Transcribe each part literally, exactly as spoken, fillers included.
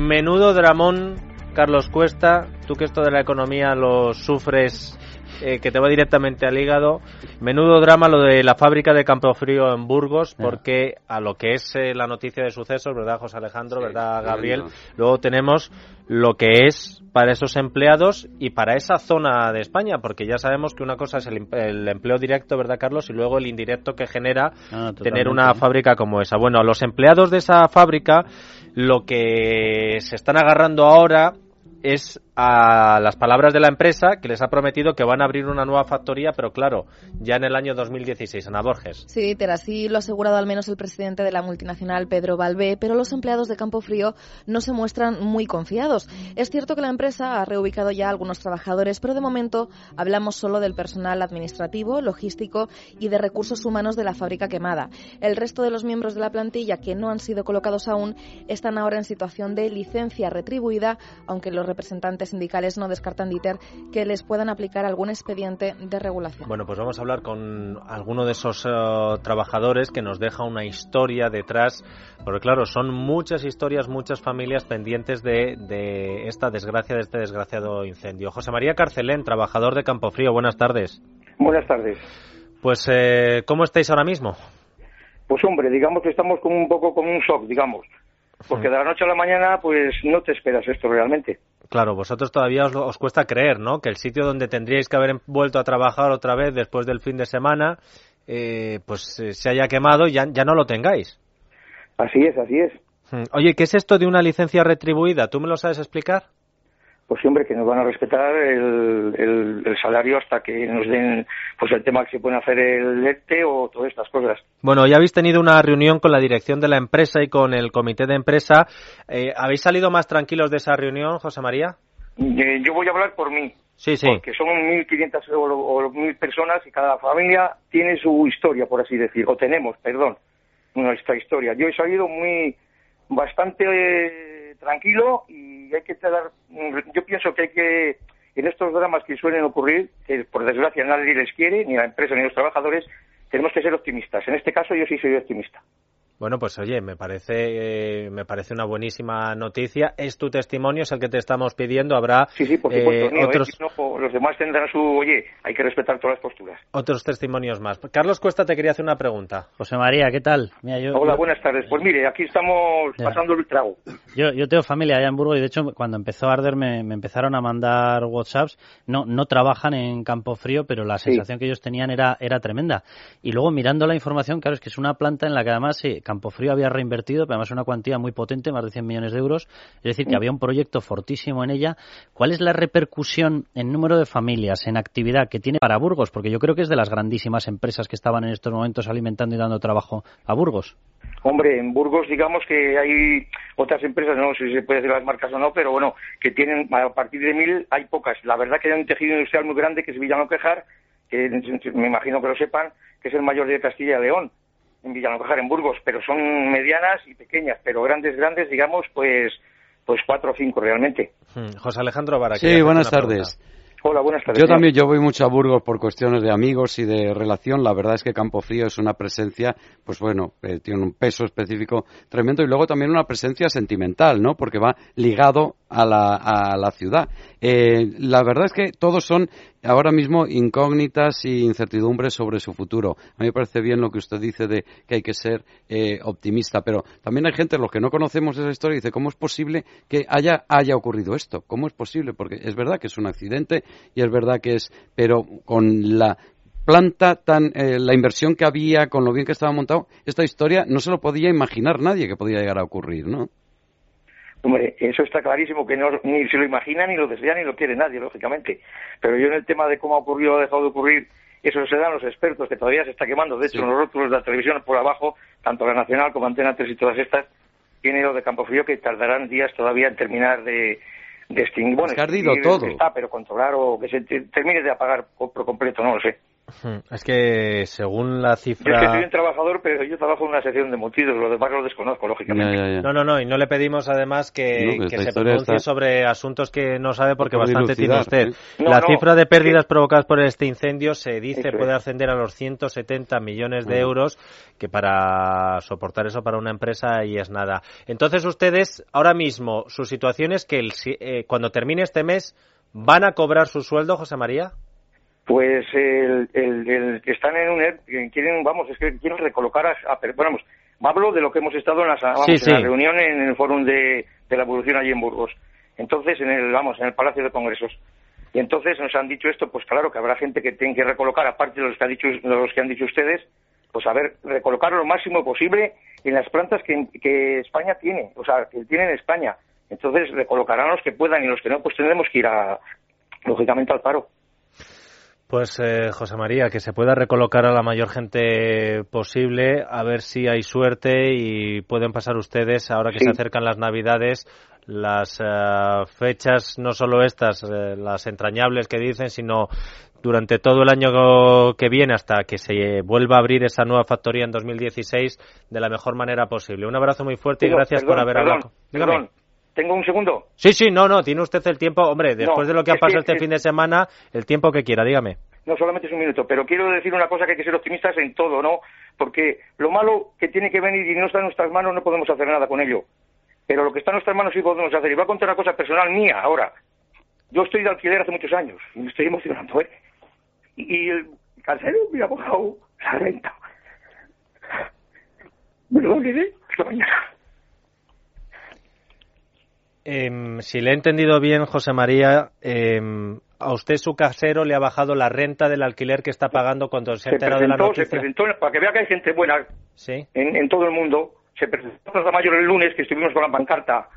Menudo dramón, Carlos Cuesta, tú que esto de la economía lo sufres, eh, que te va directamente al hígado. Menudo drama lo de la fábrica de Campofrío en Burgos, porque a lo que es eh, la noticia de sucesos, ¿verdad, José Alejandro? Sí, ¿verdad, Gabriel? Tremendo. Luego tenemos lo que es para esos empleados y para esa zona de España, porque ya sabemos que una cosa es el, el empleo directo, ¿verdad, Carlos? Y luego el indirecto que genera ah, tener una fábrica como esa. Bueno, a los empleados de esa fábrica lo que se están agarrando ahora es a las palabras de la empresa, que les ha prometido que van a abrir una nueva factoría, pero claro, ya en el año dos mil dieciséis. Ana Borges. Sí, Dieter, así lo ha asegurado al menos el presidente de la multinacional, Pedro Balbé, pero los empleados de Campofrío no se muestran muy confiados. Es cierto que la empresa ha reubicado ya a algunos trabajadores, pero de momento hablamos solo del personal administrativo, logístico y de recursos humanos de la fábrica quemada. El resto de los miembros de la plantilla que no han sido colocados aún están ahora en situación de licencia retribuida, aunque los representantes sindicales no descartan, Dieter, que les puedan aplicar algún expediente de regulación. Bueno, pues vamos a hablar con alguno de esos uh, trabajadores que nos deja una historia detrás, porque claro, son muchas historias, muchas familias pendientes de, de esta desgracia, de este desgraciado incendio. José María Carcelén, trabajador de Campofrío, buenas tardes. Buenas tardes. Pues, eh, ¿cómo estáis ahora mismo? Pues hombre, digamos que estamos como un poco con un shock, digamos. Porque de la noche a la mañana, pues no te esperas esto realmente. Claro, vosotros todavía os, os cuesta creer, ¿no? Que el sitio donde tendríais que haber vuelto a trabajar otra vez después del fin de semana, eh, pues eh, se haya quemado y ya, ya no lo tengáis. Así es, así es. Oye, ¿qué es esto de una licencia retribuida? ¿Tú me lo sabes explicar? Pues siempre que nos van a respetar el, el, el salario hasta que nos den pues el tema que se puede hacer el E R T E o todas estas cosas. Bueno, ya habéis tenido una reunión con la dirección de la empresa y con el comité de empresa. Eh, ¿Habéis salido más tranquilos de esa reunión, José María? Eh, yo voy a hablar por mí. Sí, sí. Porque son mil quinientas o, o mil personas y cada familia tiene su historia, por así decir. O tenemos, perdón, nuestra historia. Yo he salido muy, bastante eh, tranquilo y hay que dar, yo pienso que hay que, en estos dramas que suelen ocurrir, que por desgracia nadie les quiere, ni la empresa ni los trabajadores, tenemos que ser optimistas. En este caso yo sí soy optimista. Bueno, pues oye, me parece eh, me parece una buenísima noticia. Es tu testimonio, es el que te estamos pidiendo. Habrá sí, sí, por supuesto, eh, mío, otros... eh, no, los demás tendrán su, oye, hay que respetar todas las posturas. Otros testimonios más. Carlos Cuesta te quería hacer una pregunta. José María, ¿qué tal? Mira, yo, Hola, yo... buenas tardes. Pues mire, aquí estamos ya. pasando el trago. Yo, yo tengo familia allá en Burgos y de hecho cuando empezó a arder me, me empezaron a mandar WhatsApps. No, no trabajan en Campofrío, pero la sensación sí. que ellos tenían era, era tremenda. Y luego mirando la información, claro, es que es una planta en la que además sí, Campofrío había reinvertido invertido, pero además una cuantía muy potente, más de cien millones de euros, es decir, que había un proyecto fortísimo en ella. ¿Cuál es la repercusión en número de familias, en actividad que tiene para Burgos? Porque yo creo que es de las grandísimas empresas que estaban en estos momentos alimentando y dando trabajo a Burgos. Hombre, en Burgos digamos que hay otras empresas, no sé si se puede decir las marcas o no, pero bueno, que tienen, a partir de mil hay pocas. La verdad que hay un tejido industrial muy grande que es Villalonquejar, que me imagino que lo sepan, que es el mayor de Castilla y León. En Villalonquejar, en Burgos, pero son medianas y pequeñas, pero grandes, grandes, digamos, pues pues cuatro o cinco realmente. José Alejandro Vara. Sí, buenas tardes. Hola, buenas tardes. Yo también, yo voy mucho a Burgos por cuestiones de amigos y de relación. La verdad es que Campofrío es una presencia, pues bueno, eh, tiene un peso específico tremendo y luego también una presencia sentimental, ¿no? Porque va ligado a la, a la ciudad. Eh, la verdad es que todos son ahora mismo incógnitas y incertidumbres sobre su futuro. A mí me parece bien lo que usted dice de que hay que ser eh, optimista, pero también hay gente, los que no conocemos esa historia, dice, ¿cómo es posible que haya, haya ocurrido esto? ¿Cómo es posible? Porque es verdad que es un accidente y es verdad que es, pero con la planta tan, eh, la inversión que había, con lo bien que estaba montado, esta historia no se lo podía imaginar nadie que podía llegar a ocurrir, ¿no? Hombre, eso está clarísimo, que no, ni se lo imagina, ni lo desea, ni lo quiere nadie, lógicamente. Pero yo en el tema de cómo ha ocurrido o ha dejado de ocurrir, eso se dan los expertos, que todavía se está quemando. De hecho, sí. En los rótulos de la televisión por abajo, tanto la Nacional como Antena tres y todas estas, tiene lo de Campofrío que tardarán días todavía en terminar de, de extinguir. Bueno, es que ha ardido todo. Está, pero controlar o que se te, termine de apagar por completo, no lo sé. Es que según la cifra... Yo es que soy un trabajador, pero yo trabajo en una sección de multitud, lo demás lo desconozco, lógicamente. Ya, ya, ya. No, no, no, y no le pedimos además que, No, que esta se historia pronuncie está- sobre asuntos que no sabe porque Por bastante tiene dilucidar, usted. ¿sí? No, La no, cifra de pérdidas sí. provocadas por este incendio se dice Eso puede es. ascender a los ciento setenta millones de Mm. euros, que para soportar eso para una empresa ahí es nada. Entonces ustedes, ahora mismo, su situación es que el, si- eh, cuando termine este mes, ¿van a cobrar su sueldo, José María? Pues el, el, el que están en un E R P, quieren, vamos, es que quieren recolocar a, a vamos, hablo de lo que hemos estado en, las, vamos, Sí, sí. en la reunión en el fórum de, de la evolución allí en Burgos. Entonces, en el, vamos, en el Palacio de Congresos. Y entonces nos han dicho esto, pues claro que habrá gente que tiene que recolocar, aparte de los que, ha dicho, de los que han dicho ustedes, pues a ver, recolocar lo máximo posible en las plantas que, que España tiene, o sea, que tiene en España. Entonces recolocarán los que puedan y los que no, pues tendremos que ir a, lógicamente, al paro. Pues eh, José María, que se pueda recolocar a la mayor gente posible, a ver si hay suerte y pueden pasar ustedes, ahora que Sí. se acercan las Navidades, las eh, fechas, no solo estas, eh, las entrañables que dicen, sino durante todo el año que viene hasta que se vuelva a abrir esa nueva factoría en dos mil dieciséis de la mejor manera posible. Un abrazo muy fuerte y Perdón, gracias perdón, por haber perdón, hablado. Dígame. Perdón, ¿tengo un segundo? Sí, sí, no, no, tiene usted el tiempo, hombre, después No, de lo que ha es que- pasado este es- fin de semana, el tiempo que quiera, dígame. No, solamente es un minuto, pero quiero decir una cosa, que hay que ser optimistas en todo, ¿no? Porque lo malo que tiene que venir y no está en nuestras manos, no podemos hacer nada con ello. Pero lo que está en nuestras manos sí podemos hacer. Y voy a contar una cosa personal mía ahora. Yo estoy de alquiler hace muchos años y me estoy emocionando, ¿eh? Y, y el casero me ha bajado la renta. Me lo olvidé esta mañana. Eh, si le he entendido bien, José María, eh, a usted su casero le ha bajado la renta del alquiler que está pagando cuando se ha Se enterado de la presentó, se noticia. presentó, para que vea que hay gente buena Sí. en, en todo el mundo. Se presentó en Plaza Mayor el lunes, que estuvimos con la pancarta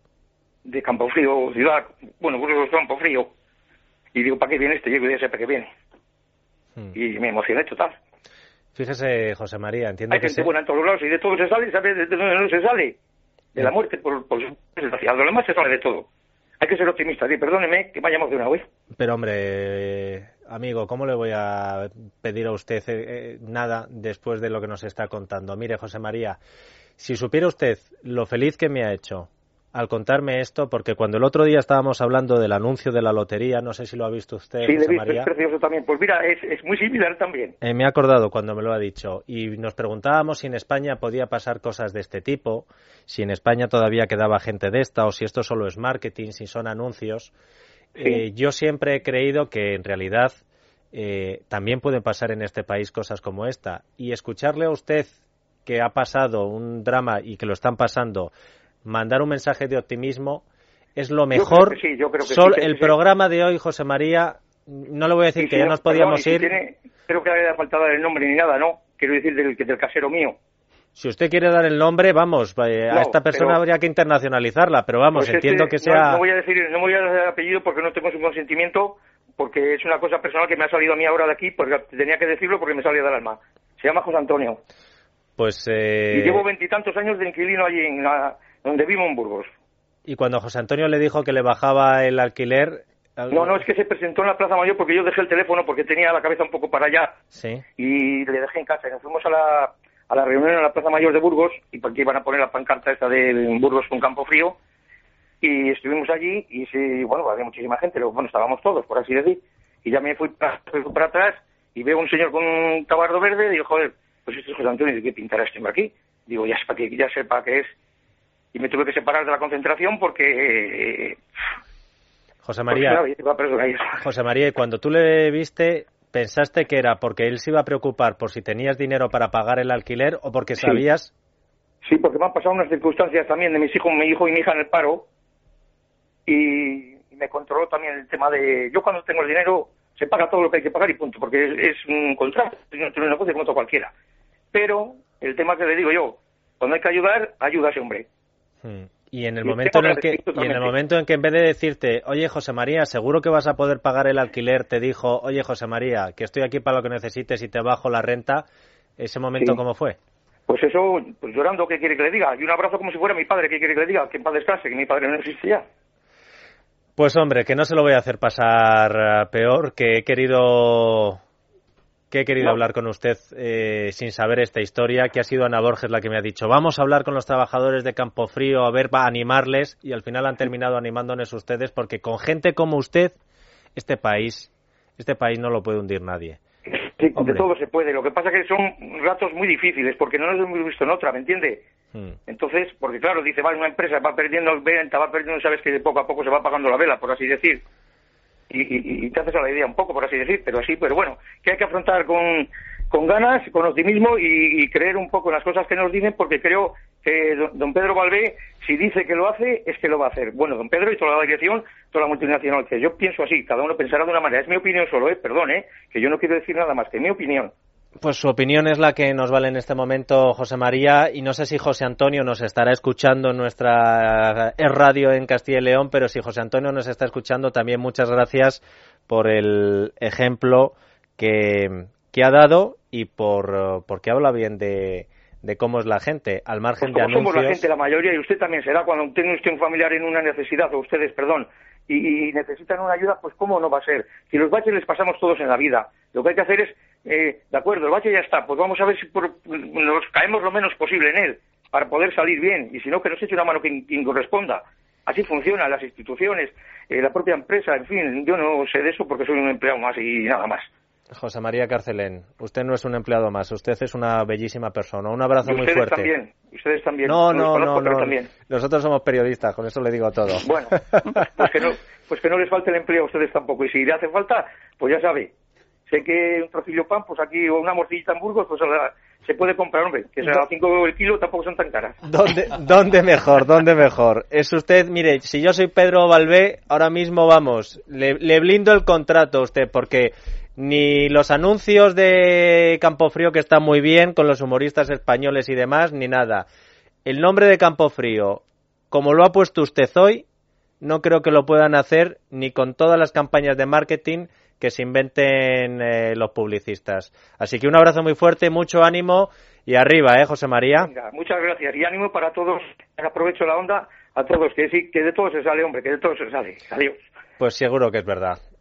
de Campofrío, ciudad, bueno, Burgos Campofrío. Y digo, ¿para qué viene este? Yo ya sé para qué viene. Hmm. Y me emocioné total. Fíjese, José María, entiendo Hay que gente se... buena en todos los lados y de todo se sale, ¿sabes? De dónde no se sale. De la muerte, por, por desgracia. De lo demás se sale de todo. Hay que ser optimista. Y perdóneme que me haya emocionado, ¿eh? Pero hombre, eh, amigo, ¿cómo le voy a pedir a usted eh, eh, nada después de lo que nos está contando? Mire, José María, si supiera usted lo feliz que me ha hecho al contarme esto, porque cuando el otro día estábamos hablando del anuncio de la lotería, no sé si lo ha visto usted, Sí, le he José visto, María. es precioso también. Pues mira, es, es muy similar también. Eh, me he acordado cuando me lo ha dicho y nos preguntábamos si en España podía pasar cosas de este tipo, si en España todavía quedaba gente de esta o si esto solo es marketing, si son anuncios. Sí. Eh, yo siempre he creído que en realidad eh, también pueden pasar en este país cosas como esta. Y escucharle a usted que ha pasado un drama y que lo están pasando, mandar un mensaje de optimismo es lo mejor. Yo creo que sí, yo creo que Sol, sí, que el sí. programa de hoy, José María, no le voy a decir Y que si ya no, nos podíamos perdón, y si ir. tiene- creo que le ha faltado dar el nombre ni nada, ¿no? Quiero decir del, del casero mío. Si usted quiere dar el nombre, vamos, eh, a No, esta persona pero- habría que internacionalizarla, pero vamos, Pues entiendo este, que sea... No, no voy a decir, no voy a dar el apellido porque no tengo su consentimiento, porque es una cosa personal que me ha salido a mí ahora de aquí, porque tenía que decirlo porque me salía del alma. Se llama José Antonio. Pues... Eh... Y llevo veintitantos años de inquilino allí, en la, donde vivo en Burgos. Y cuando José Antonio le dijo que le bajaba el alquiler... No, no, es que se presentó en la Plaza Mayor porque yo dejé el teléfono porque tenía la cabeza un poco para allá. Sí. Y le dejé en casa. Y nos fuimos a la, a la reunión en la Plaza Mayor de Burgos, y porque iban a poner la pancarta esta de Burgos con Campofrío. Y estuvimos allí y sí, bueno, había muchísima gente, pero bueno, estábamos todos, por así decir. Y ya me fui para, fui para atrás y veo un señor con un tabardo verde y digo, joder, pues este es José Antonio, ¿de qué pintará este hombre aquí? Digo, ya sepa que ya sepa qué es. Y me tuve que separar de la concentración porque... Eh, José María, pues, claro, perdón, ahí. José María, y cuando tú le viste, ¿pensaste que era porque él se iba a preocupar por si tenías dinero para pagar el alquiler o porque Sí. sabías... Sí, porque me han pasado unas circunstancias también de mis hijos, mi hijo y mi hija en el paro, y me controló también el tema de... Yo cuando tengo el dinero se paga todo lo que hay que pagar y punto, porque es, es un contrato, es un negocio como todo cualquiera. Pero el tema que le digo yo, cuando hay que ayudar, ayuda a ese hombre. Hmm. Y en el Y momento en tengo el que que decir y en el totalmente. momento en que en vez de decirte, oye José María, seguro que vas a poder pagar el alquiler, te dijo, oye José María, que estoy aquí para lo que necesites y te bajo la renta, ese momento Sí. ¿cómo fue? Pues eso, pues llorando, ¿qué quiere que le diga? Y un abrazo como si fuera mi padre, ¿qué quiere que le diga? Que en paz descanse, que mi padre no existe ya. Pues hombre, que no se lo voy a hacer pasar eh, peor, que he querido que he querido no. hablar con usted eh, sin saber esta historia, que ha sido Ana Borges la que me ha dicho, vamos a hablar con los trabajadores de Campofrío, a ver, va a animarles, y al final han terminado animándonos ustedes, porque con gente como usted, este país, este país no lo puede hundir nadie. Sí, de todo se puede. Lo que pasa es que son ratos muy difíciles, porque no nos hemos visto en otra, ¿me entiende? Hmm. Entonces, porque claro, dice, vale, una empresa va perdiendo venta, va perdiendo, sabes que de poco a poco se va apagando la vela, por así decir. Y, y, y te haces a la idea un poco, por así decir, pero así, pero bueno, que hay que afrontar con, con ganas, con optimismo y, y creer un poco en las cosas que nos dicen, porque creo que don, don Pedro Balbé, si dice que lo hace, es que lo va a hacer. Bueno, don Pedro y toda la dirección, toda la multinacional, que yo pienso así, cada uno pensará de una manera, es mi opinión solo, eh, perdón, eh, que yo no quiero decir nada más que mi opinión. Pues su opinión es la que nos vale en este momento, José María, y no sé si José Antonio nos estará escuchando en nuestra radio en Castilla y León, pero si José Antonio nos está escuchando, también muchas gracias por el ejemplo que, que ha dado y por porque habla bien de, de cómo es la gente, al margen pues de anuncios. Somos la gente, la mayoría, y usted también será, cuando tiene usted un familiar en una necesidad, o ustedes, perdón, y, y necesitan una ayuda, pues cómo no va a ser. Si los baches les pasamos todos en la vida, lo que hay que hacer es, eh, de acuerdo, el bache ya está, pues vamos a ver si por, nos caemos lo menos posible en él, para poder salir bien, y si no, que nos eche una mano quien, quien corresponda. Así funcionan las instituciones, eh, la propia empresa, en fin, yo no sé de eso porque soy un empleado más y nada más. José María Carcelén, usted no es un empleado más, usted es una bellísima persona. Un abrazo muy fuerte. Ustedes también, ustedes también. No, no, no, no. También. Nosotros somos periodistas, con eso le digo todo. Bueno, pues que no, pues que no les falte el empleo a ustedes tampoco. Y si le hace falta, pues ya sabe. Sé que un trocillo pan, pues aquí, o una morcillita en Burgos, pues la, se puede comprar, hombre. Que sea a cinco el kilo tampoco son tan caras. ¿Dónde, dónde mejor? ¿Dónde mejor? Es usted, mire, si yo soy Pedro Balbé, ahora mismo vamos, le, le blindo el contrato a usted, porque ni los anuncios de Campofrío, que están muy bien, con los humoristas españoles y demás, ni nada. El nombre de Campofrío, como lo ha puesto usted hoy, no creo que lo puedan hacer ni con todas las campañas de marketing que se inventen eh, los publicistas. Así que un abrazo muy fuerte, mucho ánimo y arriba, ¿eh, José María? Venga, muchas gracias y ánimo para todos. Aprovecho la onda a todos, que sí, que de todo se sale, hombre, que de todo se sale. Adiós. Pues seguro que es verdad.